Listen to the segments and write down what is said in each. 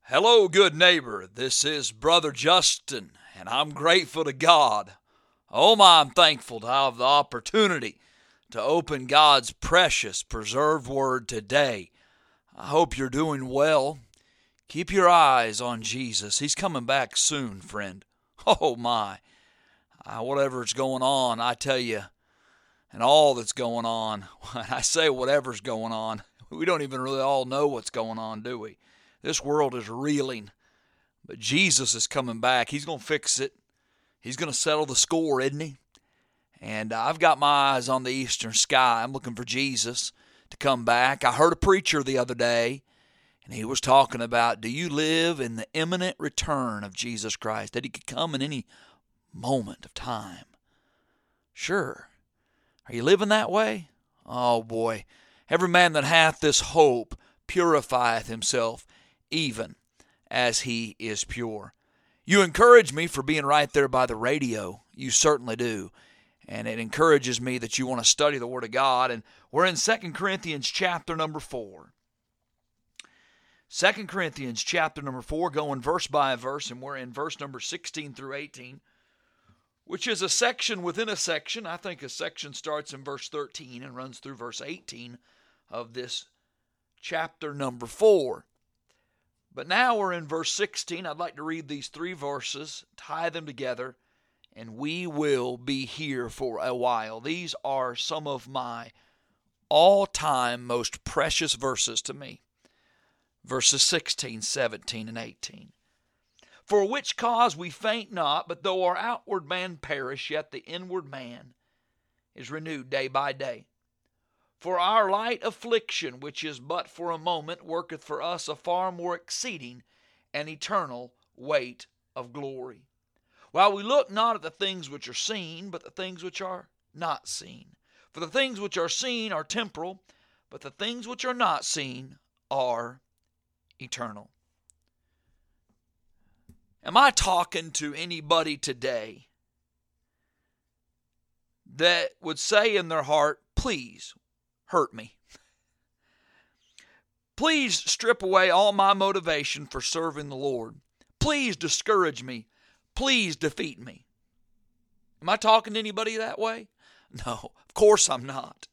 Hello, good neighbor. This is Brother Justin, and I'm grateful to God. Oh my, I'm thankful to have the opportunity to open God's precious, preserved word today. I hope you're doing well. Keep your eyes on Jesus. He's coming back soon, friend. Oh my. Whatever's going on, I tell you, and all that's going on, when I say whatever's going on, we don't even really all know what's going on, do we? This world is reeling, but Jesus is coming back. He's going to fix it. He's going to settle the score, isn't he? And I've got my eyes on the eastern sky. I'm looking for Jesus to come back. I heard a preacher the other day, and he was talking about, do you live in the imminent return of Jesus Christ, that he could come in any moment of time? Sure. Are you living that way? Oh boy. Every man that hath this hope purifieth himself, even as he is pure. You encourage me for being right there by the radio. You certainly do. And it encourages me that you want to study the Word of God. And we're in 2 Corinthians chapter number 4. 2 Corinthians chapter number 4, going verse by verse, and we're in verse number 16 through 18, which is a section within a section. I think a section starts in verse 13 and runs through verse 18 of this chapter number 4. But now we're in verse 16. I'd like to read these three verses, tie them together, and we will be here for a while. These are some of my all-time most precious verses to me. Verses 16, 17, and 18. For which cause we faint not, but though our outward man perish, yet the inward man is renewed day by day. For our light affliction, which is but for a moment, worketh for us a far more exceeding and eternal weight of glory. While we look not at the things which are seen, but the things which are not seen. For the things which are seen are temporal, but the things which are not seen are eternal. Am I talking to anybody today that would say in their heart, please hurt me? Please strip away all my motivation for serving the Lord. Please discourage me. Please defeat me. Am I talking to anybody that way? No, of course I'm not.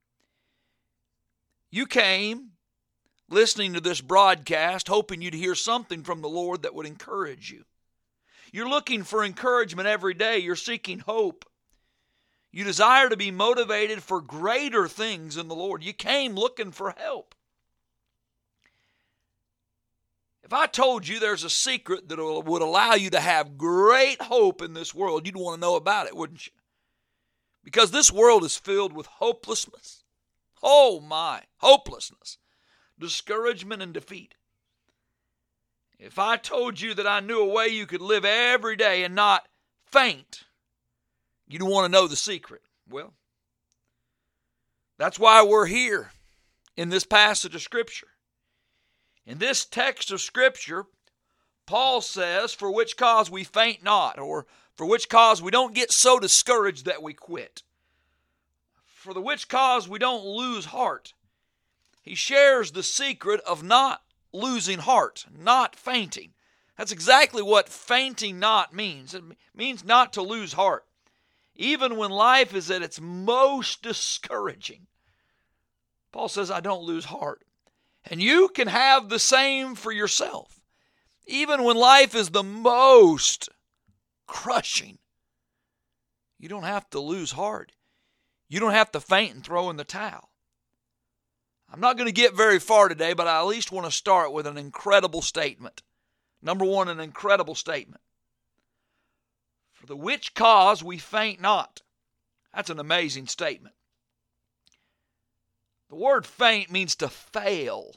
You came listening to this broadcast hoping you'd hear something from the Lord that would encourage you. You're looking for encouragement every day. You're seeking hope. You desire to be motivated for greater things in the Lord. You came looking for help. If I told you there's a secret that would allow you to have great hope in this world, you'd want to know about it, wouldn't you? Because this world is filled with hopelessness. Oh my, hopelessness, discouragement, and defeat. If I told you that I knew a way you could live every day and not faint, you'd want to know the secret. Well, that's why we're here in this passage of Scripture. In this text of Scripture, Paul says, for which cause we faint not, or for which cause we don't get so discouraged that we quit. For the which cause we don't lose heart. He shares the secret of not losing heart, not fainting. That's exactly what fainting not means. It means not to lose heart. Even when life is at its most discouraging, Paul says, I don't lose heart. And you can have the same for yourself. Even when life is the most crushing, you don't have to lose heart. You don't have to faint and throw in the towel. I'm not going to get very far today, but I at least want to start with an incredible statement. Number one, an incredible statement. For the which cause we faint not. That's an amazing statement. The word faint means to fail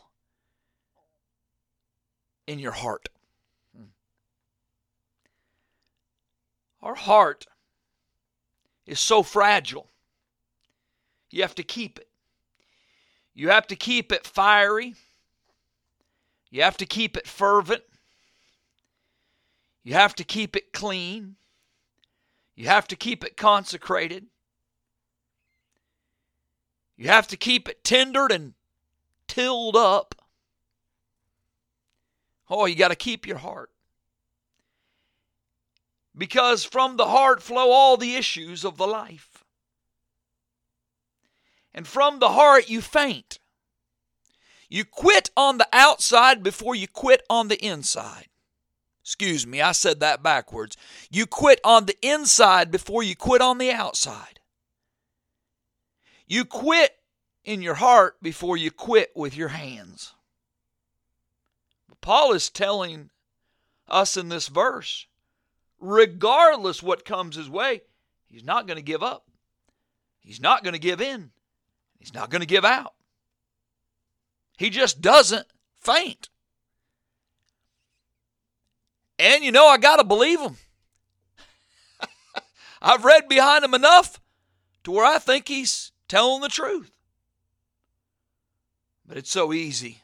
in your heart. Our heart is so fragile. You have to keep it. You have to keep it fiery. You have to keep it fervent. You have to keep it clean. You have to keep it consecrated. You have to keep it tendered and tilled up. Oh, you got to keep your heart. Because from the heart flow all the issues of the life. And from the heart you faint. You quit on the outside before you quit on the inside. Excuse me, I said that backwards. You quit on the inside before you quit on the outside. You quit in your heart before you quit with your hands. Paul is telling us in this verse, regardless what comes his way, he's not going to give up. He's not going to give in. He's not going to give out. He just doesn't faint. And you know, I got to believe him. I've read behind him enough to where I think he's telling the truth. But it's so easy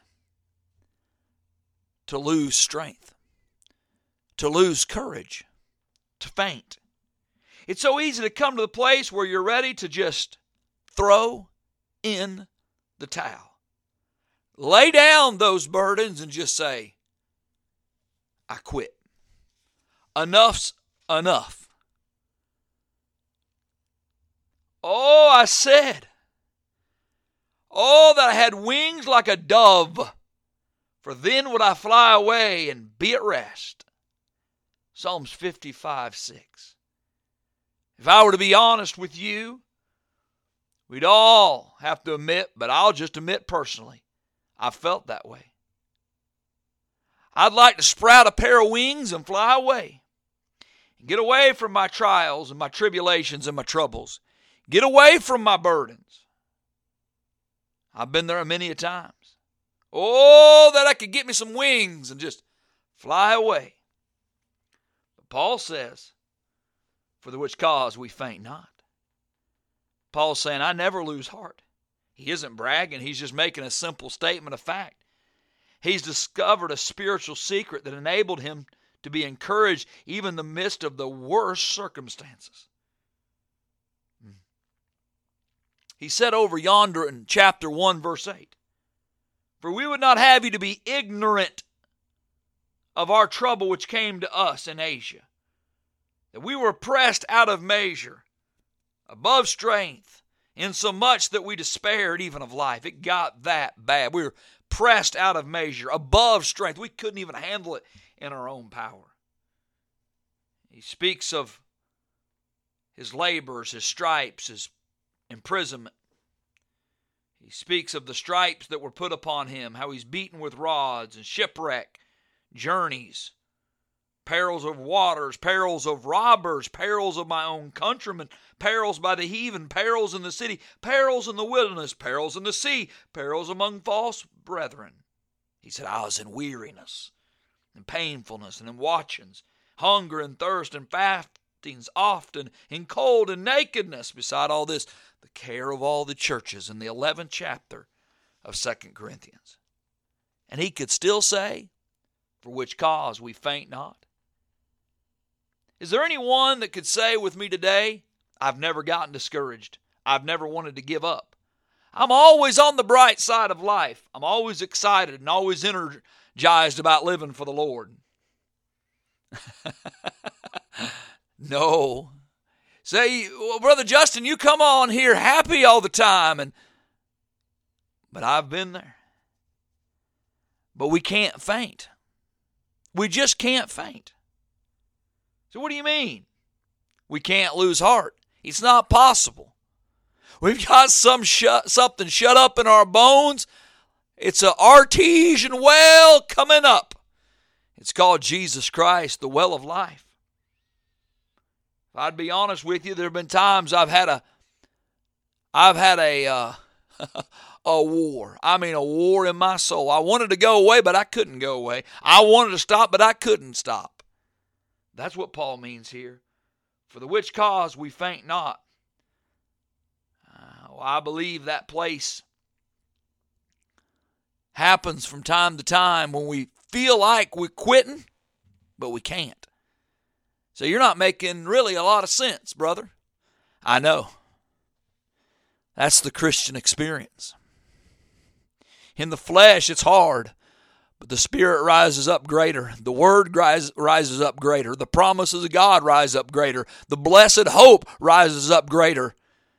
to lose strength, to lose courage, to faint. It's so easy to come to the place where you're ready to just throw in the towel. Lay down those burdens and just say, I quit. Enough's enough. Oh, I said, oh, that I had wings like a dove, for then would I fly away and be at rest. Psalms 55:6. If I were to be honest with you, we'd all have to admit, but I'll just admit personally, I felt that way. I'd like to sprout a pair of wings and fly away. Get away from my trials and my tribulations and my troubles. Get away from my burdens. I've been there many a times. Oh, that I could get me some wings and just fly away. But Paul says, for the which cause we faint not. Paul's saying, I never lose heart. He isn't bragging. He's just making a simple statement of fact. He's discovered a spiritual secret that enabled him to be encouraged even in the midst of the worst circumstances. He said over yonder in chapter 1, verse 8, for we would not have you to be ignorant of our trouble which came to us in Asia, that we were pressed out of measure, above strength, insomuch that we despaired even of life. It got that bad. We were pressed out of measure, above strength. We couldn't even handle it in our own power. He speaks of his labors, his stripes, his imprisonment. He speaks of the stripes that were put upon him, how he's beaten with rods and shipwreck, journeys, perils of waters, perils of robbers, perils of my own countrymen, perils by the heathen, perils in the city, perils in the wilderness, perils in the sea, perils among false brethren. He said, I was in weariness and painfulness and in watchings, hunger and thirst and fastings often, in cold and nakedness. Beside all this, the care of all the churches in the 11th chapter of 2 Corinthians. And he could still say, for which cause we faint not. Is there anyone that could say with me today, I've never gotten discouraged. I've never wanted to give up. I'm always on the bright side of life. I'm always excited and always energized about living for the Lord. No. Say, well, Brother Justin, you come on here happy all the time. But I've been there. But we can't faint. We just can't faint. So what do you mean? We can't lose heart. It's not possible. We've got something shut up in our bones. It's an artesian well coming up. It's called Jesus Christ, the well of life. If I'd be honest with you, there have been times I've had a a war. I mean, a war in my soul. I wanted to go away, but I couldn't go away. I wanted to stop, but I couldn't stop. That's what Paul means here. For the which cause we faint not. I believe that place happens from time to time when we feel like we're quitting, but we can't. So you're not making really a lot of sense, brother. I know. That's the Christian experience. In the flesh, it's hard. But the Spirit rises up greater. The Word rises up greater. The promises of God rise up greater. The blessed hope rises up greater.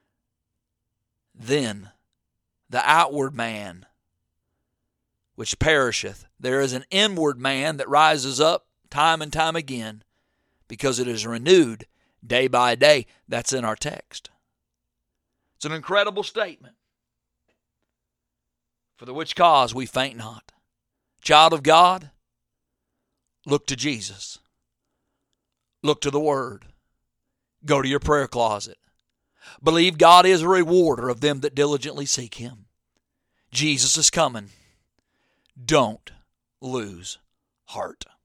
Then the outward man, which perisheth, there is an inward man that rises up time and time again, because it is renewed day by day. That's in our text. It's an incredible statement. For the which cause we faint not. Child of God, look to Jesus. Look to the Word. Go to your prayer closet. Believe God is a rewarder of them that diligently seek Him. Jesus is coming. Don't lose heart.